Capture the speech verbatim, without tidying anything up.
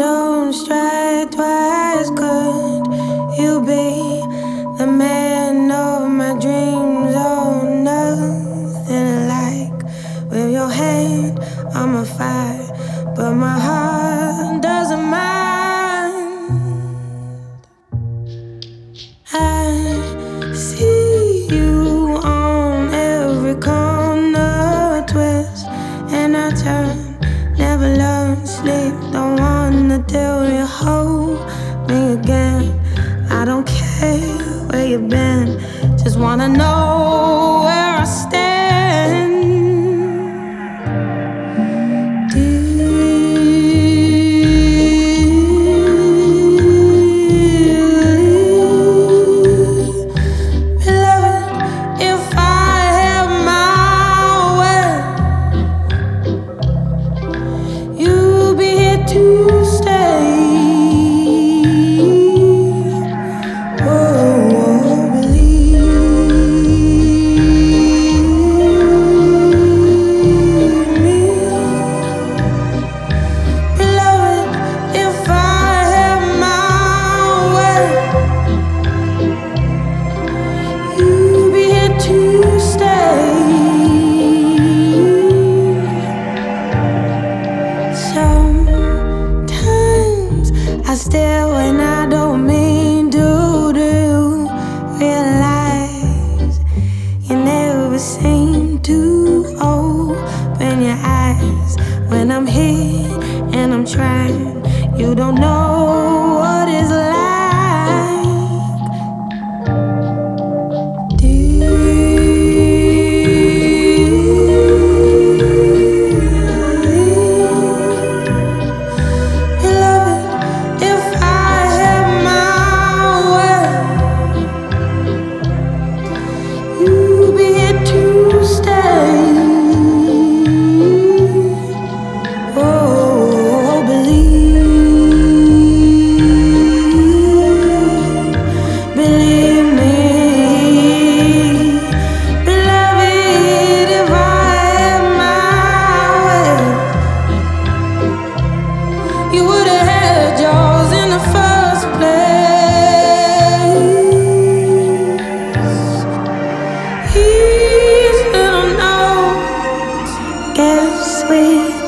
don't strike twice. Could you be the man of my dreams? Oh, nothing like with your hand on my fire, but my heart doesn't mind. I see you on every corner twist, and I turn, never learn sleep. Don't wanna tell you hold me again. I don't care where you've been, just wanna know where I stand. I stare when I don't mean to. Do you realize you never seem to open your eyes when I'm here and I'm trying? You don't know what it's like. Do you sweet